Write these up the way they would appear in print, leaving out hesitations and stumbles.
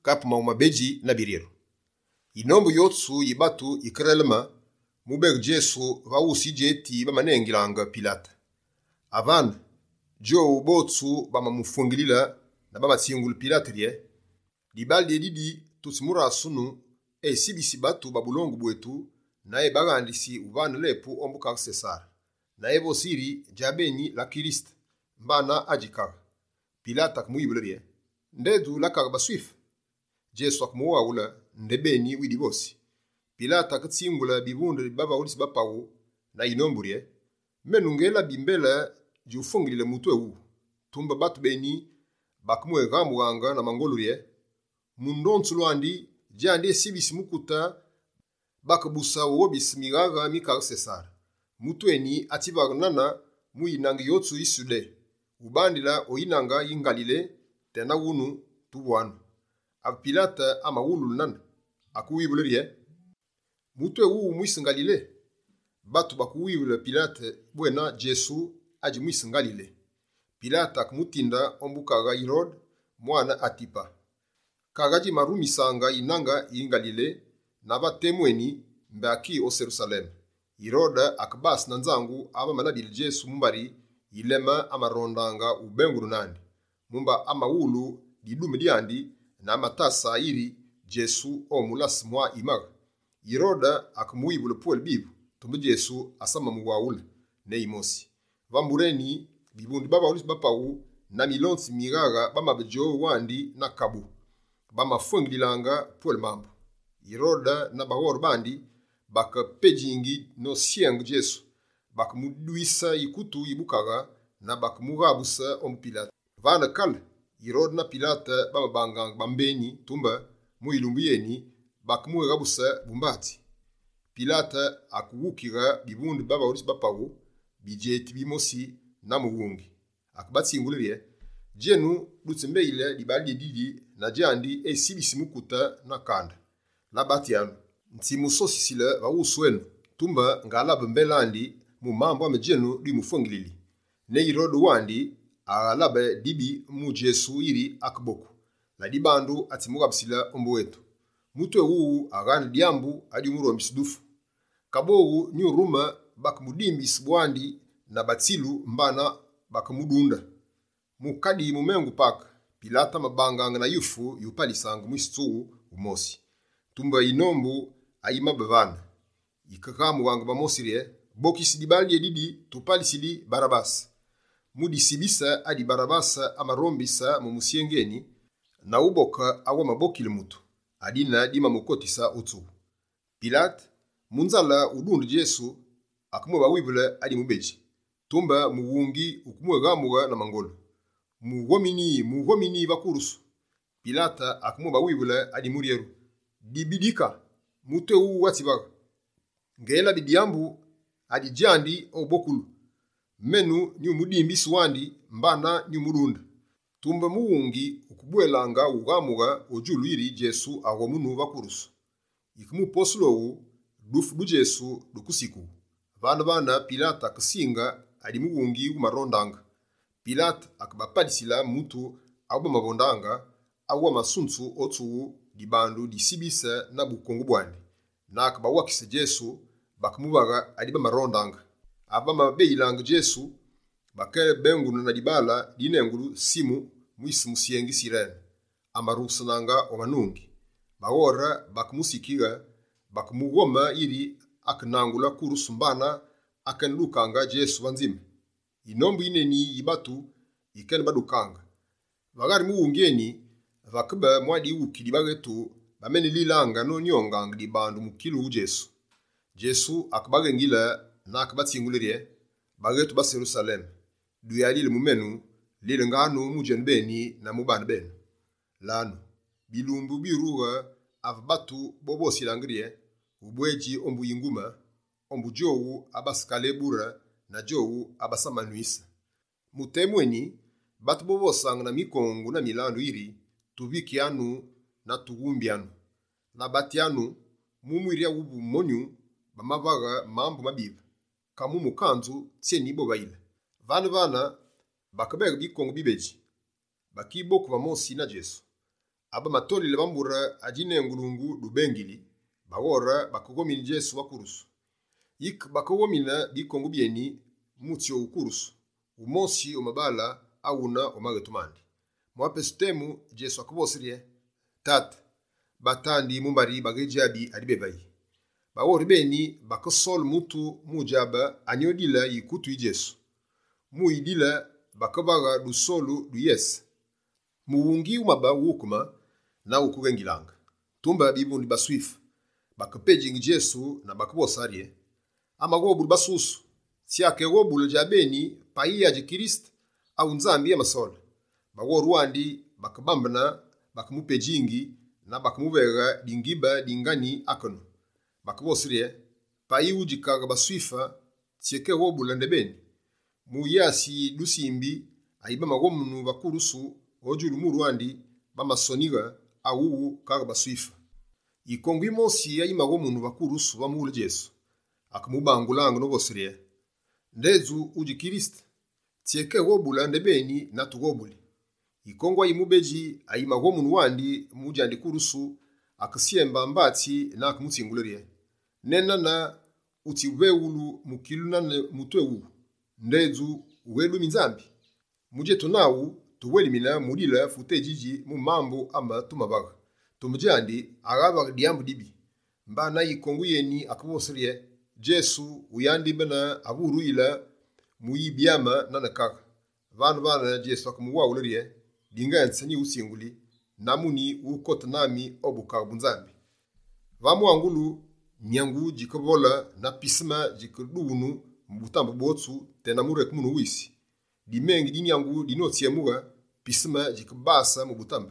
kapma umabeji na biriru. Inombu yotsu yibatu ikrelema mubeg Jesu vausi jeti bamanengilanga Pilata. Avan jo botsu bamamufungilila na bamatsingulu Pilata rie. Dibaldi edidi tutsimura sunu sibisi batu babulongu bwetu na bagandisi uvana lepu ombuka Cesar. Na evo siri jabeni la Kirist mbana ajikaga. Pilata kumuibulirie. Ndedu lakaga baswif. Jesu akumuwa ula ndebeni widibosi. Pilata katsingula bibundu baba ulisi bapawu na inomburie. Menungela bimbela jufungilile mutwe uu. Tumba batu beni bakumuwe gamuwanga na mangolurie. Mundonsu luandi jande sibisi mukuta bakabusa wobisi migaga mikaga Cesar. Mutweni atibagnana muinanga yotsu isude. Ubandila oinanga yingalile tena wunu tuwanu. Pilata ama wulu nana. Akuwibulirie. Mutwe uu muisingalile. Batu bakuwiwile Pilata buena Jesu aji muisingalile. Pilata akumutinda ombukaga Herod mwana Atipa. Kagaji marumisanga inanga yingalile na batemweni mbaki o Jerusalem. Iroda akabas nanzangu aba manabili Jesu mumbari ilema amarondanga ubenguru nandi. Mumba amawulu didume diandi na matasa iri Jesu omulas mwa imaga. Iroda akamuibule puel bibu tumbe Jesu asama muwaule ne imosi. Vambureni bibundi baba ulisi bapawu na milonsi migaga bamabejo wandi na kabu. Bamafungilanga puel mambu. Iroda na bahor bandi baka pejingi no siengu Jesu. Baka muduisa ikutu ibukaga na baka mugabusa Pilata. Vana kal, Herod na Pilata bamabanga bambeni tumba muilumbiyeni baka mugabusa bumbati. Pilata akuwukiga bibundi baba ulisi bapawu bijeti bimosi na muwungi. Akabati ingulirie, jenu lutsembeile dibali didi na jandi sibisi mukuta na kanda. Labati yanu. Ntimu sosisile wa uswenu. Tumba ngalaba mbelandi mu mambo amejenu di mufungilili. Ne Herod wandi agalabe dibi mu Jesu iri akboku. La dibandu atimugabsila ombo wetu. Mutwe uu agana diambu adi umuro misidufu. Kabogu ni uruma bakamudimbi sibwandi na batilu mbana bakamudunda. Mukadi mumengu paka. Pilata mabanga na yufu yupalisangu mwistuu umosi. Tumba inombu ayima bevana. Ikakamu wanga bamosirie. Boki sidibali edidi tupalisili Barabas. Mudi sibisa adi Barabasa amarombisa mumusiengeni. Na uboka awa mabokile mutu. Adina dima mukotisa utu. Pilat munzala udundu Jesu akumwe wibule adi mubeji. Tumba muwungi ukumwe gamuga na mangolo. Muwomini bakurusu. Pilata akumwe wibule adi murieru. Dibidika mutwe uu watibaga. Ngela bidiambu adi jandi o bokulu. Menu ni umudimbi swandi mbana ni umudunda. Tumba muwungi ukubuelanga ugamuga ojulu iri Jesu agomunu bakurusu. Ikumu poslowu dufu Jesu dukusiku. Vana Pilata kasinga adi muwungi umarondanga. Pilata akabapadisila mutu awa mabondanga awa masunsu otu dibandu disibisa na bukongu bwandi. Na akabawakise Jesu bakamubaga adiba marondanga. Aba mabeilanga Jesu bakere bengunu na dibala dinengulu simu muisi musiengi sirene. Amarusananga omanungi. Bawora bakamusikiga bakamugoma iri akanangula kurusumbana akanlukanga Jesu wanzime. Inombu ineni ibatu ikene badukanga. Bagari muungeni vakaba mwadi uki dibagetu bameni lilanga no nyonganga dibandu mukilu Jesu. Jesu akabage ngila na akabatingulirie bagetu bas Jerusalem. Duyalile mumenu lile nganu mujen beni na mubana benu. Lanu bilumbu biruga avbatu bobo silangirie ubweji ombu yinguma ombu jowu abaskale bura na jowu abasamanuisa. Mutemweni batu bobo sang na mikongu na milandu iri tuviki anu na tugumbi anu. Na bati anu mumuiria ubu monyu bamavaga mambu mabiba. Kamu mukanzu tieni bobaile. Vana bakabega bikongu bibeji. Bakiboku vamosi na Jesu. aba matolile bambura ajine ngulungu dubengili bagora bakugomini Jesu wakurusu ik bakugomina bikongu bieni mutio ukurusu umosi omabala auna omagetumandi mwapestemu Jesu akubosirie tat batandi mumbari bagejabi alibebayi bawori beni bakosol mutu mujaba anyodila yikutu Jesu muidila bakabaga dusolu du yes muwungi umaba wukuma na ukugengilanga tumba bibundi baswifa bakapejing Jesu na bakabosarie amagobu basusu siake gobulu jabeni paiya je Kristo au nzambi ya masola bagorwandi bakabambana bakamupejingi na bakamubega dingiba dingani akono bakabosirie pai ujikaga baswifa siake gobulu ndebeni muyasi dusimbi aiba magomunu bakurusu ojulu murwandi bamasoniga au kaga baswifa ikongwi mosi ya imagomunu bakurusu bamule Jesu akamubangulanga no bosirie ndezu uji Kristo tieke gobula ndebeni na tugobuli ikongwa imubeji ayimagomunu wandi mujandi kurusu akasiemba mbati na akumutsingulirie nena na utiweulu mukiluna mutwewu ndezu uwelu minzambi muje tunawu tuwelimina mulila futejiji mu mambo ama tumabaga tumujandi agaba diambu dibi mbana ikongu yeni akubosirie Jesu uyandi bana aburu ila muyibyama nanakaka vanhu bana Jesu akumuwaulirie dinga nsani usinguli namuni ukotanami obuka bunzambi vamu angulu nyangu jikobola na pisma jikudunu mbutambo botsu tena mure kumunu wisi dimengi dinyangu dinotiemuga pisma jikubasa mubutamba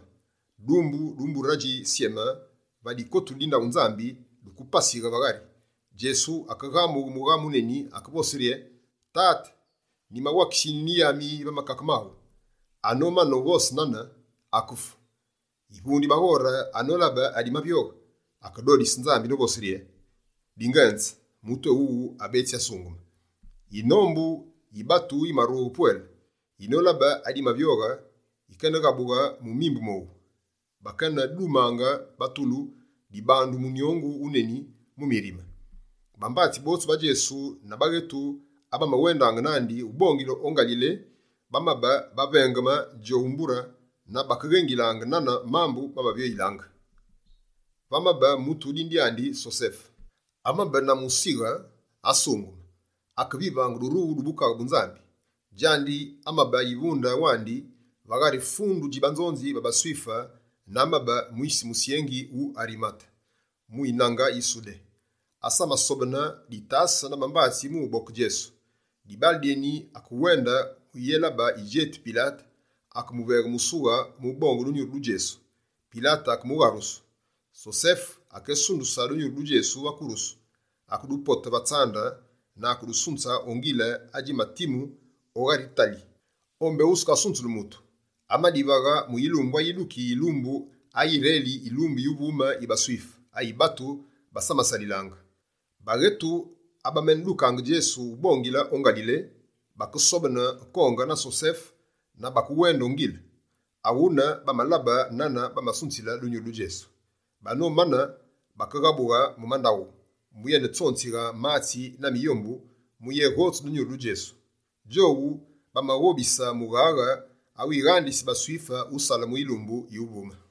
dumbu raji siema badi kotu linda unzambi dukupasiga bagari Jesu akagamu mugamu neni akabosirie tat ni mawakishini yami bamakakamaho anoma novos nana akufu ibundi bagora anolaba alimabyo akadodi sinzambi nobosirie dinganza muto uu abetya sunguma inombu ibatu imaru puel inolaba alimabyoga ikanagabuga mumimbu mo bakana dumanga batulu dibandu munyongu uneni mumirima bambati botsu ba Jesu na bagetu aba mawenda nganandi ubongilo ongalile bamaba babengama joumbura na bakagengilanga nana mambu bababyo ilanga bamaba mutu dindiandi Joseph amaba na musiga asungu akabibanga ruru buka bunzambi jandi amaba yibunda wandi bagari fundu jibanzonzi babaswifa namaba muisi musiengi u arimata muinanga isude asama sobana ditasa na mambati mu bok Jesu dibaldieni akuwenda uyelaba ijet Pilat akumubega musuga mu bongo lunyuru Jesu Pilat akumugarusu Joseph akesundu salunyuru Jesu wakurusu akudupota batsanda na akudusunza ongila aji matimu ogaritali ombe uska suntu lumutu amadibaga mu ilumbu yiduki ilumbu ayireli ilumbu yubuma ibaswifa ayibatu basama salilanga bagetu abamendukanga Jesu bongila ongalile bakusobana konga na Joseph na bakuwendo ngile awuna bamalaba nana bamasunsila lunyuru Jesu bano mana bakagabuga mu mandawo muyene tsontsiga mati na miyombu muye hotsu lunyuru Jesu jowu bamawobisa mugaga awigandisi baswifa usala mu ilumbu yubuma